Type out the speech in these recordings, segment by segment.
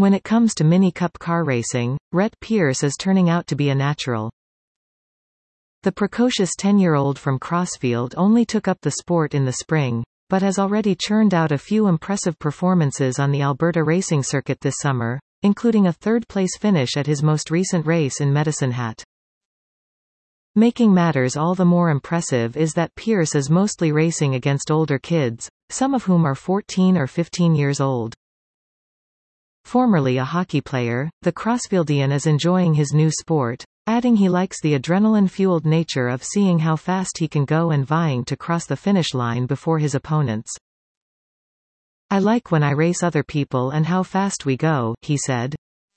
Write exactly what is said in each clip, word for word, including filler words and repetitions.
When it comes to Mini Cup car racing, Rhett Pearce is turning out to be a natural. The precocious ten-year-old from Crossfield only took up the sport in the spring, but has already churned out a few impressive performances on the Alberta racing circuit this summer, including a third-place finish at his most recent race in Medicine Hat. Making matters all the more impressive is that Pearce is mostly racing against older kids, some of whom are fourteen or fifteen years old. Formerly a hockey player, the Crossfieldian is enjoying his new sport, adding he likes the adrenaline-fueled nature of seeing how fast he can go and vying to cross the finish line before his opponents. "I like when I race other people and how fast we go," he said.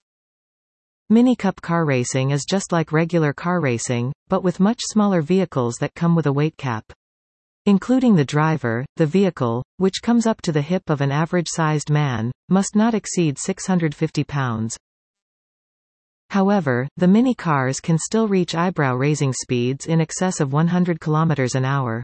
Mini Cup car racing is just like regular car racing, but with much smaller vehicles that come with a weight cap. Including the driver, the vehicle, which comes up to the hip of an average-sized man, must not exceed six hundred fifty pounds. However, the mini cars can still reach eyebrow-raising speeds in excess of one hundred kilometers an hour.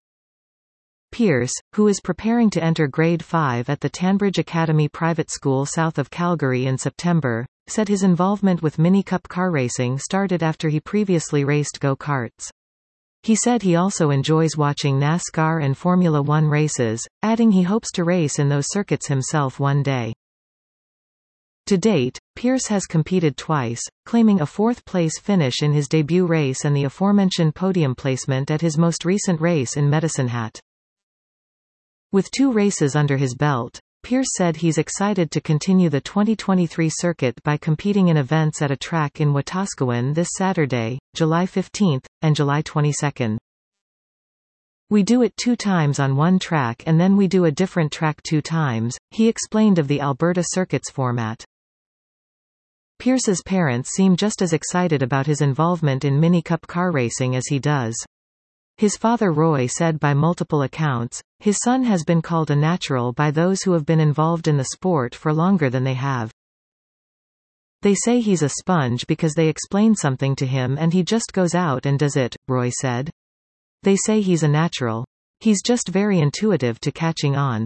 Pearce, who is preparing to enter grade five at the Tanbridge Academy private school south of Calgary in September, said his involvement with Mini Cup car racing started after he previously raced go-karts. He said he also enjoys watching NASCAR and Formula One races, adding he hopes to race in those circuits himself one day. To date, Pearce has competed twice, claiming a fourth-place finish in his debut race and the aforementioned podium placement at his most recent race in Medicine Hat. With two races under his belt, Pearce said he's excited to continue the twenty twenty-three circuit by competing in events at a track in Wetaskiwin this Saturday, July fifteenth, and July twenty-second. "We do it two times on one track and then we do a different track two times," he explained of the Alberta circuit's format. Pearce's parents seem just as excited about his involvement in Mini Cup car racing as he does. His father Roy said by multiple accounts, his son has been called a natural by those who have been involved in the sport for longer than they have. "They say he's a sponge because they explain something to him and he just goes out and does it," Roy said. "They say he's a natural. He's just very intuitive to catching on."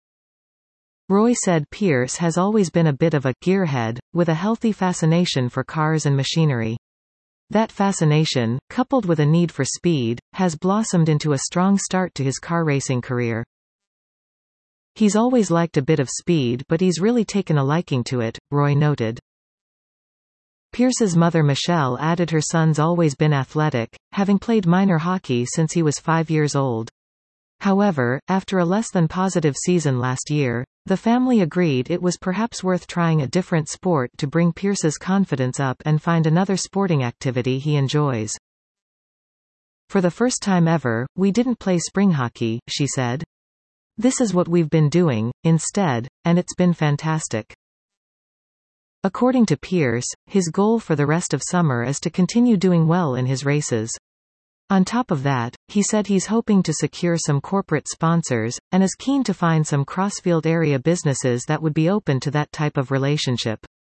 Roy said Pearce has always been a bit of a gearhead, with a healthy fascination for cars and machinery. That fascination, coupled with a need for speed, has blossomed into a strong start to his car racing career. "He's always liked a bit of speed but he's really taken a liking to it," Roy noted. Pearce's mother Michelle added her son's always been athletic, having played minor hockey since he was five years old. However, after a less than positive season last year, the family agreed it was perhaps worth trying a different sport to bring Pearce's confidence up and find another sporting activity he enjoys. "For the first time ever, we didn't play spring hockey," she said. "This is what we've been doing, instead, and it's been fantastic." According to Pearce, his goal for the rest of summer is to continue doing well in his races. On top of that, he said he's hoping to secure some corporate sponsors, and is keen to find some Crossfield area businesses that would be open to that type of relationship.